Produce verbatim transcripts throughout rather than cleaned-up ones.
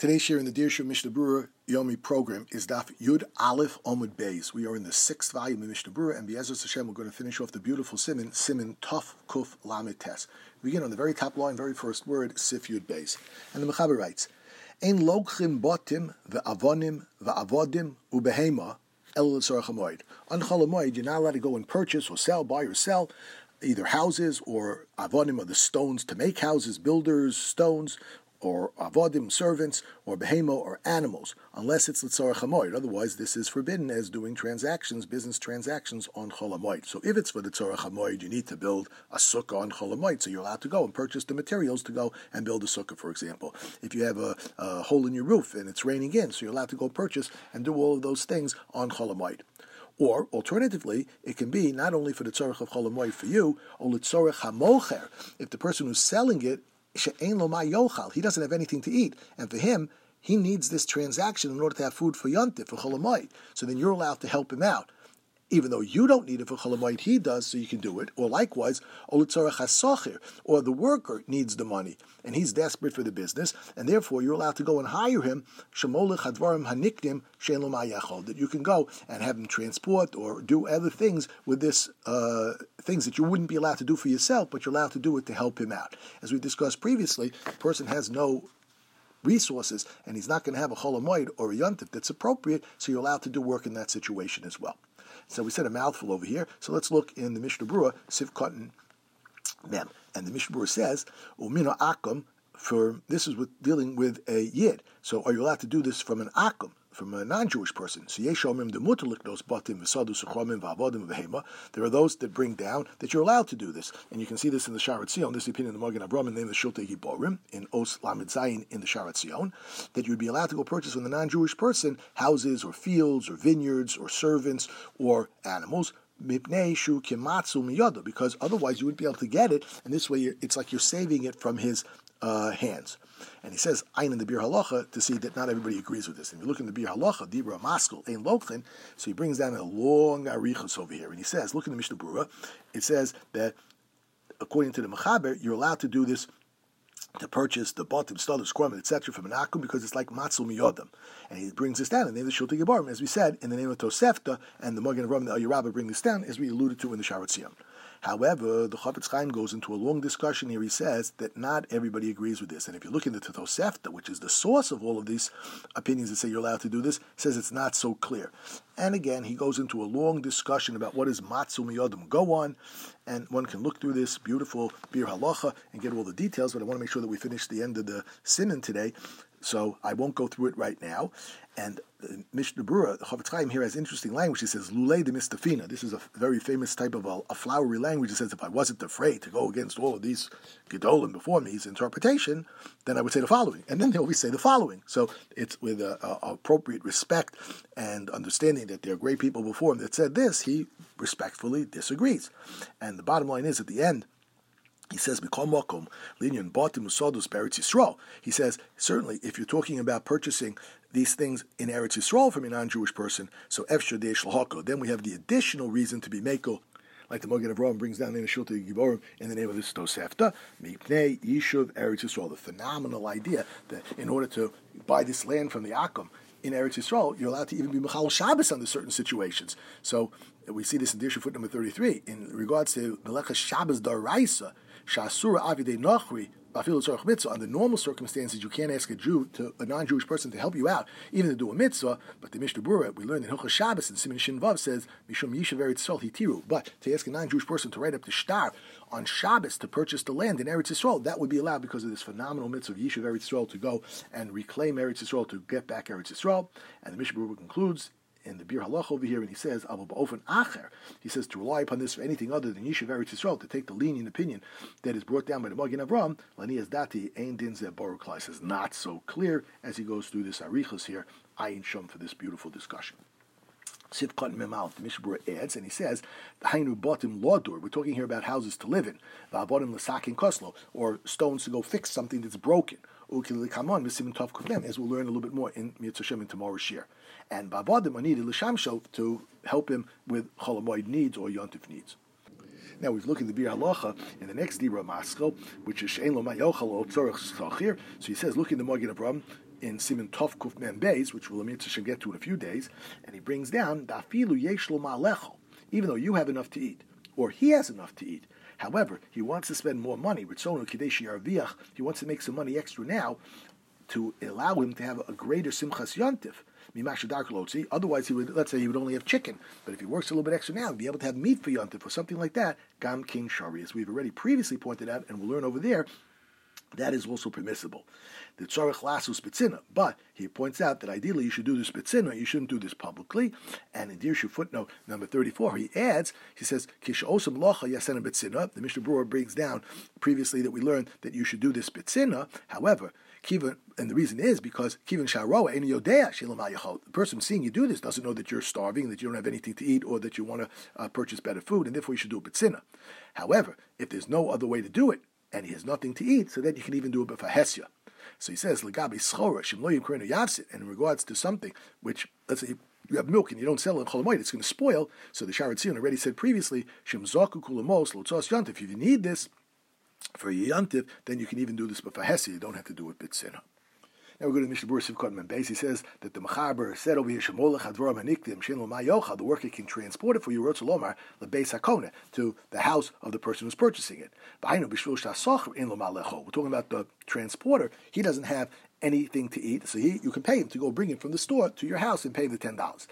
Today's share in the Dirshu Mishnah Berurah Yomi program is Daf Yud Aleph Omud Beis. We are in the sixth volume of Mishnah Berurah, and Be'ezras Hashem, we're going to finish off the beautiful Siman, Siman Tov Kuf Lamed Tes. We begin on the very top line, very first word, Sif Yud Beis. And the Mechaber writes, Ein logchim botim ve'avonim ve'avodim ubehema el l'tzorach hamoed. On Chol Hamoed, you're not allowed to go and purchase or sell, buy or sell, either houses or avonim, or the stones to make houses, builders, stones, or avodim, servants, or behemo, or animals, unless it's l'tzorach hamoed. Otherwise, this is forbidden as doing transactions, business transactions on Chol Hamoed. So if it's for the tzorach hamoed, you need to build a sukkah on Chol Hamoed, so you're allowed to go and purchase the materials to go and build a sukkah, for example. If you have a, a hole in your roof and it's raining in, so you're allowed to go purchase and do all of those things on Chol Hamoed. Or, alternatively, it can be not only for the tzorach of Chol Hamoed for you, or l'tzorach hamocher, if the person who's selling it, she'ein lo ma yochal, he doesn't have anything to eat, and for him, he needs this transaction in order to have food for Yontif, for Chol Hamoed. So then you're allowed to help him out. Even though you don't need it for Chol Hamoed, he does, so you can do it. Or likewise, or the worker needs the money, and he's desperate for the business, and therefore you're allowed to go and hire him, that you can go and have him transport or do other things with this, uh, things that you wouldn't be allowed to do for yourself, but you're allowed to do it to help him out. As we discussed previously, the person has no resources, and he's not going to have a Chol Hamoed or a Yontif that's appropriate, so you're allowed to do work in that situation as well. So we said a mouthful over here. So let's look in the Mishnah Berurah, Sif Cotton Mem. And the Mishnah Berurah says, Umino Akum, for this is with dealing with a Yid. So are you allowed to do this from an Akum, from a non-Jewish person? So Yeshomim the Mutaliknos Batim V'Sadu Suchomim V'Avodim V'Hema. There are those that bring down that you're allowed to do this. And you can see this in the Sharat Zion. This is the opinion of the Magen Avraham named the Shultei Giborim in Os Lamed Zayin in the Sharat Zion, that you'd be allowed to go purchase from the non-Jewish person houses or fields or vineyards or servants or animals, because otherwise you wouldn't be able to get it, and this way it's like you're saving it from his uh, hands. And he says, Ein in the Bir Halacha, to see that not everybody agrees with this. And if you look in the Bir Halacha, Dibra Maskul, Ein Lokchin, so he brings down a long arichos over here, and he says, look in the Mishnah Berurah, it says that according to the Mechaber, you're allowed to do this to purchase the bottom, studders, korban, et cetera from an akum, because it's like matzul miyodam. And he brings this down in the name of the Shultei Giborim, as we said, in the name of Tosefta, and the Magen Avraham and the Eliyah Rabbah bring this down, as we alluded to in the Sharat Zion. However, the Chafetz Chaim goes into a long discussion here. He says that not everybody agrees with this. And if you look into the Tosefta, which is the source of all of these opinions that say you're allowed to do this, says it's not so clear. And again, he goes into a long discussion about what is matzul miyodam go on, and one can look through this beautiful Bir Halacha and get all the details, but I want to make sure that we finish the end of the Siman today, so I won't go through it right now. And the Mishnah Berurah, the Chafetz Chaim here has interesting language. He says, Lulei de mistafina. This is a very famous type of a, a flowery language. It says, if I wasn't afraid to go against all of these gedolim before me, his interpretation, then I would say the following. And then they always say the following. So it's with a, a, appropriate respect and understanding that there are great people before him that said this, he respectfully disagrees. And the bottom line is, at the end, he says, he says, certainly, if you're talking about purchasing these things in Eretz Yisrael from a non-Jewish person, so then we have the additional reason to be mekel, like the Magen Avraham brings down in the Shultei Giborim in the name of this Tosefta, Mipnei Yishuv Eretz Yisrael, the phenomenal idea that in order to buy this land from the Akum in Eretz Yisrael, you're allowed to even be Mechal Shabbos under certain situations. So we see this in Dirshu foot number thirty-three. In regards to Melechas Shabbos Daraisa, Shasura Avidei Nochri, under normal circumstances, you can't ask a Jew, to a non-Jewish person, to help you out, even to do a mitzvah. But the Mishnah Berurah, we learned in Hilchos Shabbos and Siman Shin Vav says, Mishum Yishav Eretz Yisrael Hitiru. But to ask a non-Jewish person to write up the shtar on Shabbos to purchase the land in Eretz Yisrael, that would be allowed because of this phenomenal mitzvah of Yishav Eretz Yisrael to go and reclaim Eretz Yisrael, to get back Eretz Yisrael. And the Mishnah Berurah concludes in the Bir Halacha over here, and he says, Abu Ba'ofen Acher, he says to rely upon this for anything other than Yishuv Eretz Yisrael, to take the lenient opinion that is brought down by the Magen Avraham, Lanias Dati, Ein Din Zeh Baruch Klai, says not so clear as he goes through this Arichas here, Ayin Shom, for this beautiful discussion. Sif Cotton Memal, the Mishnah Berurah adds, and he says, the Hainu Batim Ladur, we're talking here about houses to live in, Va'avodim L'Sakin Koslo, or stones to go fix something that's broken. As we'll learn a little bit more in Mitzvah Shem in tomorrow's shir. And Bavadim are needed l'shamsho to help him with Chol Hamoed needs or Yontif needs. Now we've looked at the Bir Halacha in the next Dibra Maskal, which is She'en Lo Ma Yochal O Tzorach Sachir. So he says, look in the Magen Avraham in Siman Tov Kuf Mem Beis, which we'll should get to in a few days, and he brings down Dafilu Yesh Lo Ma'alechol, even though you have enough to eat, or he has enough to eat. However, he wants to spend more money. He wants to make some money extra now to allow him to have a greater Simchas Yontif. Otherwise, he would, let's say he would only have chicken. But if he works a little bit extra now, he'd be able to have meat for Yontif or something like that. Gam King Shari, as we've already previously pointed out, and we'll learn over there, that is also permissible. The tzarich lasu spitzina, but he points out that ideally you should do this spitzina, you shouldn't do this publicly. And in Dirshu footnote number thirty-four, he adds, he says, Kish osam locha yasena spitzina. The Mishnah Berurah brings down previously that we learned that you should do this spitzina. However, Kivan, and the reason is because Kivan Sharoa Ein Yodea Shilam Hayachol. The person seeing you do this doesn't know that you're starving, that you don't have anything to eat, or that you want to uh, purchase better food, and therefore you should do a spitzina. However, if there's no other way to do it, and he has nothing to eat, so then you can even do it b'fa hesya. So he says, L'gabi schora shem lo yimkrenu yavsit, and in regards to something which, let's say, you have milk and you don't sell it in Chol Hamoed, it's going to spoil. So the Sharat Zion already said previously, shem zaku kulamos lotzos yantif. If you need this for your yantif, then you can even do this b'fa hesya. You don't have to do it b'tzina. Now we go to the Mishnah Berurah Sivkot Mem Beis. He says that the Mechaber said over here, Shemolech Hadvarim Hanikdim Shen Lo Mayocha, the worker can transport it for you, Rotzalomar, Lebeis Hakona, to the house of the person who's purchasing it. B'hainu B'shvil Shasocher In Lo Malecho. We're talking about the transporter. He doesn't have anything to eat, so he, you can pay him to go bring it from the store to your house and pay him the ten dollars.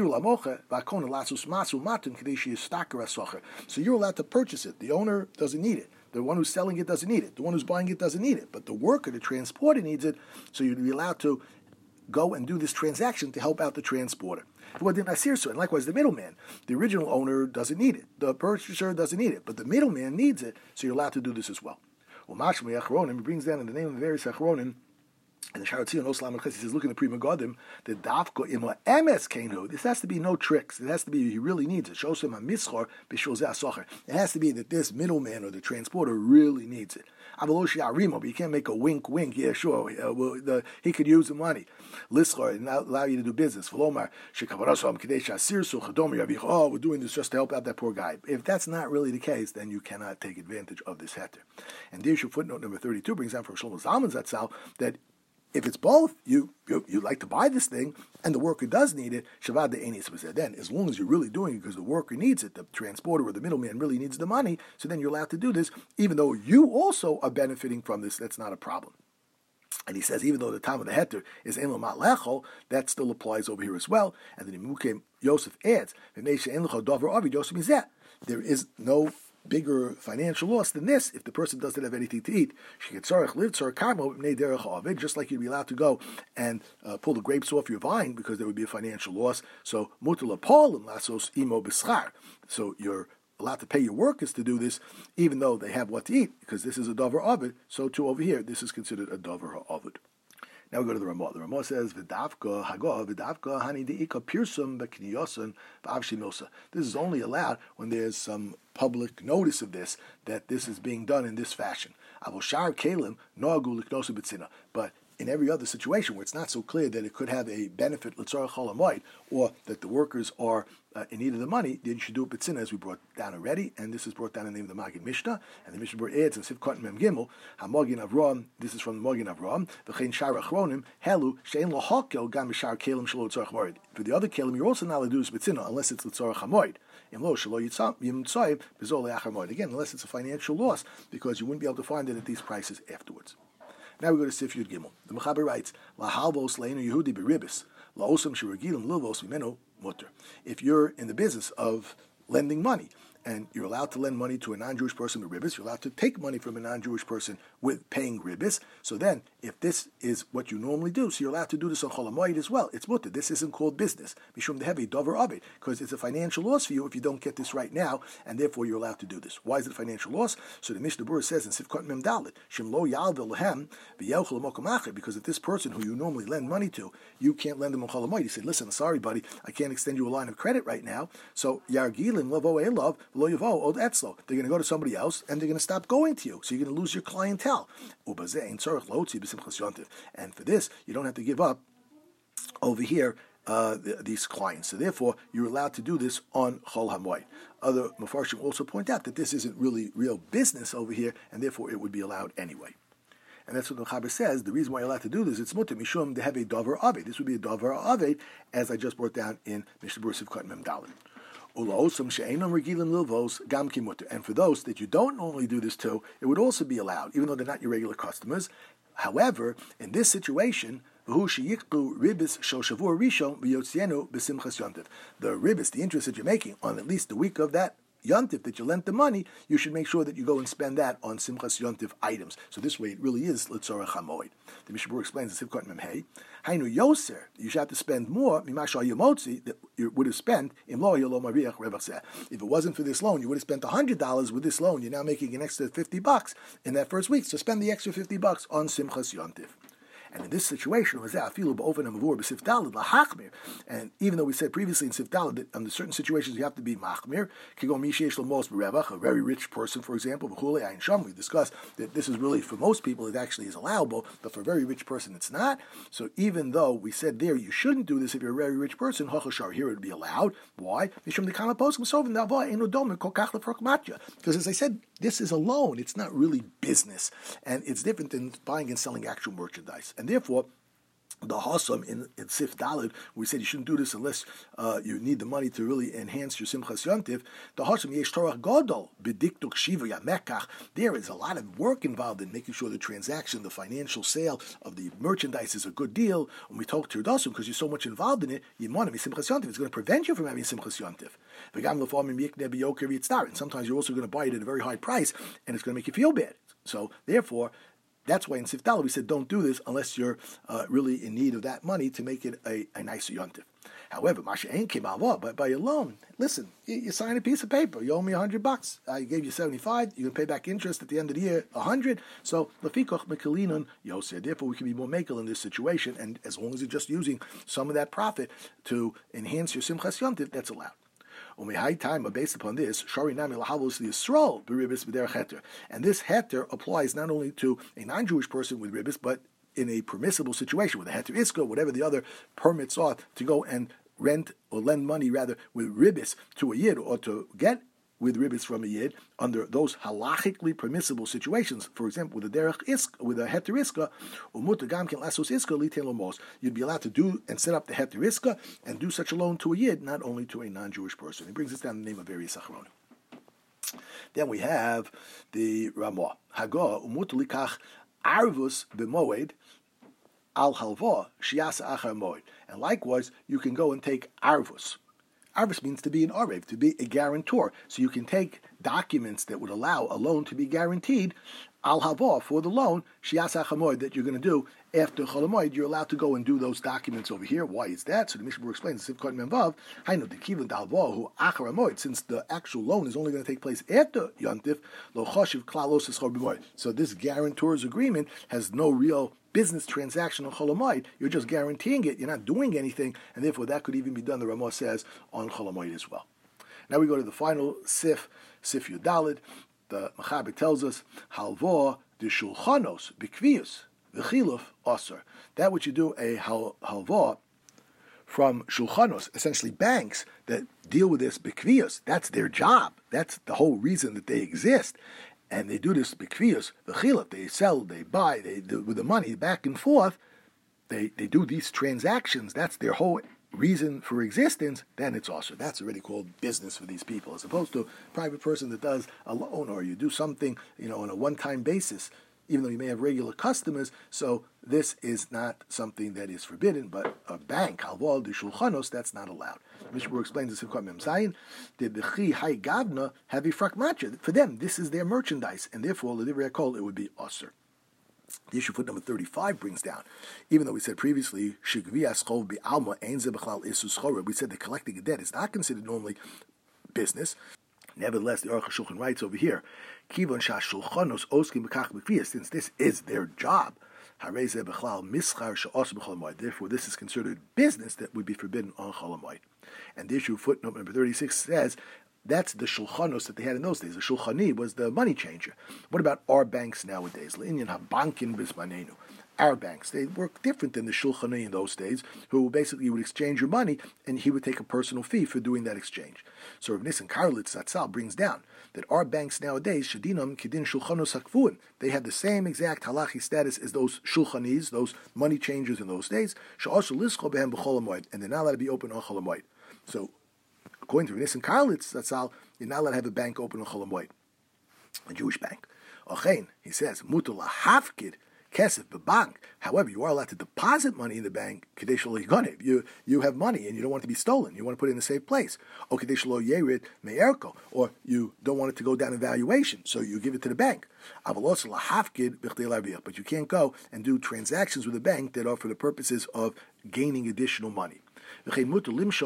So you're allowed to purchase it. The owner doesn't need it. The one who's selling it doesn't need it. The one who's buying it doesn't need it. But the worker, the transporter, needs it, so you'd be allowed to go and do this transaction to help out the transporter. And likewise, the middleman. The original owner doesn't need it. The purchaser doesn't need it. But the middleman needs it, so you're allowed to do this as well. Well, he brings down in the name of the various Achronim, and the Sharat Zion Oslam he says, look in the Pri Megadim, the Davko Imo Emes Kainu. This has to be no tricks. It has to be he really needs it. Shows him a mischor b'shul zeh asocher. It has to be that this middleman or the transporter really needs it. Avaloshi Arimo, but you can't make a wink, wink. Yeah, sure. Uh, well, the, he could use the money. Lischor and allow you to do business. V'lomar shekavarasom kadesh asir su chadomi yavich. Oh, we're doing this just to help out that poor guy. If that's not really the case, then you cannot take advantage of this heter. And Dirshu footnote number thirty-two brings down from Shlomo Zalman Zatzal that if it's both, you, you you like to buy this thing, and the worker does need it, Shavad de Enis was then, as long as you're really doing it because the worker needs it, the transporter or the middleman really needs the money, so then you're allowed to do this, even though you also are benefiting from this, that's not a problem. And he says, even though the time of the heter is Ein Lo Ma'alechol, that still applies over here as well. And then Mukim Yosef adds, there is no bigger financial loss than this if the person doesn't have anything to eat. Just like you'd be allowed to go and uh, pull the grapes off your vine because there would be a financial loss. So so you're allowed to pay your workers to do this even though they have what to eat because this is a davar ovid. So too over here, this is considered a davar ovid. Now we go to the Ramah. The Ramah says, "V'davka hago v'davka hani deika pirsum b'kniyosan v'avshi milsa." This is only allowed when there's some public notice of this, that this is being done in this fashion. Avoshar kelim noagu liknosu b'tzina. But in every other situation where it's not so clear that it could have a benefit l'tzorach chol hamoed, or that the workers are uh, in need of the money, then you should do it b'tzina, as we brought down already, and this is brought down in the name of the Magid Mishnah, and the Mishnah Berurah adds in Sivkot Mem Gimel, HaMagin Avram, this is from the Magin Avram, v'chein shar achronim, helu, she'en lo hakel gam shar kelim shelo l'tzorach hamoed. For the other kelim, you're also not allowed to do this b'tzina, unless it's l'tzorach hamoed. Again, unless it's a financial loss, because you wouldn't be able to find it at these prices afterwards. Now we go to Sif Yud Gimel. The Mechaber writes, La halvos leinu Yehudi beribis, la osam shiragilim lilvos mimeno mutter. If you're in the business of lending money, and you're allowed to lend money to a non-Jewish person with ribbis, you're allowed to take money from a non-Jewish person with paying ribbis. So then, if this is what you normally do, so you're allowed to do this on Chol Hamoed as well. It's mutter. This isn't called business. Mishum dehevi dover of it, because it's a financial loss for you if you don't get this right now, and therefore you're allowed to do this. Why is it a financial loss? So the Mishnah Berurah says in Sivkot Mem Dalet, Shem lo yalvel lehem v'yelchel l'mokom acher, because if this person who you normally lend money to, you can't lend them on Chol Hamoed. He said, listen, sorry, buddy, I can't extend you a line of credit right now. So yargilim lavo elov. They're going to go to somebody else, and they're going to stop going to you. So you're going to lose your clientele. And for this, you don't have to give up over here uh, these clients. So therefore, you're allowed to do this on Chol Hamoed. Other Mefarshim also point out that this isn't really real business over here, and therefore it would be allowed anyway. And that's what the Chaber says. The reason why you're allowed to do this, it's mutter mishum to have a davar aved. This would be a davar aved, as I just brought down in Mishnah Berurah Sivkot Mem Dalet. And for those that you don't normally do this to, it would also be allowed, even though they're not your regular customers. However, in this situation, the ribbis, the interest that you're making on at least the week of that Yontif that you lent the money, you should make sure that you go and spend that on Simchas Yontif items. So this way it really is L'tzorach HaMoed. The Mishnah Berurah explains in Sivkot Mem Hey, Hainu Yoser, you should have to spend more Mimasha Yomotzi that you would have spent in Lo Yolo Mariach Revachzeh. If it wasn't for this loan, you would have spent one hundred dollars with this loan. You're now making an extra fifty bucks in that first week. So spend the extra fifty bucks on Simchas Yontif. And in this situation, and even though we said previously in Sif Daled that under certain situations you have to be machmir, a very rich person, for example, we discussed that this is really, for most people, it actually is allowable, but for a very rich person, it's not. So even though we said there you shouldn't do this if you're a very rich person, here it would be allowed. Why? Because as I said, this is a loan. It's not really business. And it's different than buying and selling actual merchandise. And therefore, the Hassam in, in Sif Daled, we said you shouldn't do this unless uh, you need the money to really enhance your Simchas Yontif. The Hassam yesh Torah Godol b'diktuk shiva yamekach. There is a lot of work involved in making sure the transaction, the financial sale of the merchandise is a good deal. When we talk to Tirdasim, because you're so much involved in it, you want to be Simchas Yontif. It's going to prevent you from having Simchas Yontif. And sometimes you're also going to buy it at a very high price, and it's going to make you feel bad. So therefore, that's why in Sif Daled we said don't do this unless you're uh, really in need of that money to make it a, a nicer yontif. However, Masha ain't came out but by a loan. Listen, you, you sign a piece of paper. You owe me a hundred bucks. I gave you seventy-five. You're gonna pay back interest at the end of the year, a hundred. So lefikoch mekalinon yoseh. Therefore, we can be more makel in this situation, and as long as you're just using some of that profit to enhance your simchas yontif, that's allowed. Time, based upon this, and this heter applies not only to a non-Jewish person with ribbis, but in a permissible situation with a heter iska, whatever the other permits are to go and rent or lend money rather with ribbis to a yid or to get with ribbis from a yid under those halachically permissible situations. For example, with a derech iska, with a heter iska, you'd be allowed to do and set up the heter iska and do such a loan to a yid, not only to a non-Jewish person. He brings us down the name of various achronim. Then we have the Ramah. Hagah umut likach arvus b'moed al halva shiasa achar moed. And likewise, you can go and take arvus. Arvus means to be an arev, to be a guarantor. So you can take documents that would allow a loan to be guaranteed, al havah, for the loan, shias hachamoid, that you're going to do after cholamoid. You're allowed to go and do those documents over here. Why is that? So the Mishnah Berurah explains, Sivkot Mem Vav, hainu dekivin dalvah hu achar hamoid, since the actual loan is only going to take place after yontif, lo choshiv klalos eschor b'moid. So this guarantor's agreement has no real business transaction on Cholamoid. You're just guaranteeing it. You're not doing anything, and therefore that could even be done, the Ramah says, on Cholamoid as well. Now we go to the final Sif, Sif Yudalid. The Mechaber tells us, Halvah de Shulchanos b'kvius v'chiluf osir. That which you do a halvah from Shulchanos, essentially banks that deal with this b'kvius. That's their job. That's the whole reason that they exist. And they do this b'kvius, v'chiluf, they sell, they buy, they do with the money back and forth, they they do these transactions, that's their whole reason for existence, then it's also, that's already called business for these people, as opposed to a private person that does a loan, or you do something, you know, on a one-time basis, even though you may have regular customers. So this is not something that is forbidden, but a bank, halvah de shulchanos, that's not allowed. Mishnah Berurah explains this in Sivkot Mem Zayin, the b'chi hay gavna have a frakmatcha. For them, this is their merchandise, and therefore, l'divrei hakol, it would be osir. The issue foot number thirty-five brings down, even though we said previously, shigvias chov bi'alma ein ze b'chlal isus chorah, we said that collecting a debt is not considered normally business. Nevertheless, the Aruch HaShulchan writes over here, Kivon shashulchanos oskim b'kach b'kviyas, since this is their job, harei ze b'chlal mischar she'os b'chol hamoed. Therefore, this is considered business that would be forbidden on chol hamoed. And the issue footnote number thirty-six says, that's the shulchanos that they had in those days. The shulchani was the money changer. What about our banks nowadays? L'inyan habankin bismanenu. our banks. They work different than the Shulchanei in those days, who basically would exchange your money, and he would take a personal fee for doing that exchange. So Rav Nissen Karlitz Zatzal brings down that our banks nowadays, Shadinam Kedin Shulchanos Hakfuin, they have the same exact halachi status as those Shulchanis, those money changers in those days, Sha'ashu Lischo Behem B'chol HaMoed, and they're not allowed to be open on Chol HaMoed. So, according to Rav Nissen Karlitz Zatzal, you're not allowed to have a bank open on Chol HaMoed, a Jewish bank. Ochein, he says, Mutul Hafkid Kesef B'bank. However, you are allowed to deposit money in the bank. Kadesh lo yigonev. You you have money and you don't want it to be stolen. You want to put it in a safe place. Or Kadesh lo yerid me'erko. Or you don't want it to go down in valuation, so you give it to the bank. But you can't go and do transactions with the bank that are for the purposes of gaining additional money. You're allowed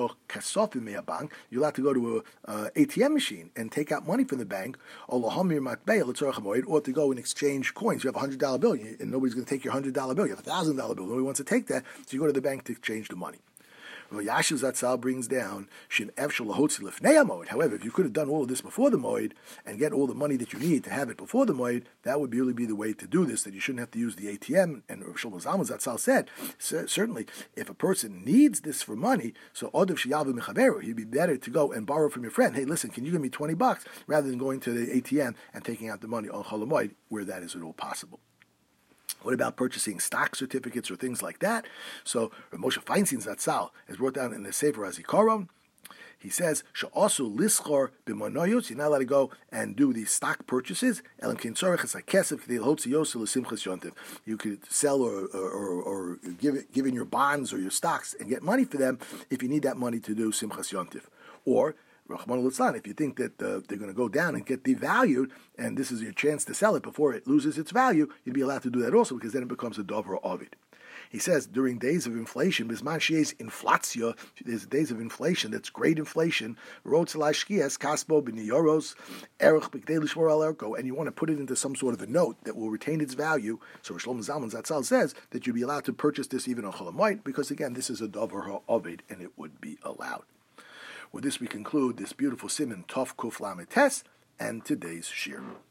to go to a uh, A T M machine and take out money from the bank, or to go and exchange coins. You have a hundred dollar bill, and nobody's going to take your hundred dollar bill. You have a thousand dollar bill. Nobody wants to take that, so you go to the bank to exchange the money. Yashiv Zatzal brings down however, if you could have done all of this before the moed and get all the money that you need to have it before the moed, that would really be the way to do this, that you shouldn't have to use the A T M. And Rav Shlomo Zalman Zatzal said, certainly, if a person needs this for money, so Odav Shiyavu Mechaveru, he'd be better to go and borrow from your friend. Hey, listen, can you give me twenty bucks, rather than going to the A T M and taking out the money on Chol HaMoed, where that is at all possible. What about purchasing stock certificates or things like that? So Rav Moshe Feinstein Zatzal has brought down in the Sefer HaZikaron. He says, "She'asu lischor b'manoyos." You're not allowed to go and do these stock purchases. You could sell or, or, or, or give it, give in your bonds or your stocks and get money for them if you need that money to do Simchas Yontif. Or if you think that uh, they're going to go down and get devalued, and this is your chance to sell it before it loses its value, you'd be allowed to do that also, because then it becomes a dover ovid. He says, during days of inflation, bisman she'ez inflatio, there's days of inflation, that's great inflation, kasbo b'niyoros, erech b'kdei l'shmor al erko, and you want to put it into some sort of a note that will retain its value. So Shlomo Zalman Zatzal says that you'd be allowed to purchase this even on Chol HaMoed, because again, this is a dover ovid, and it would be allowed. With this, we conclude this beautiful Siman Tov Kuf Lamed Tes and today's shir.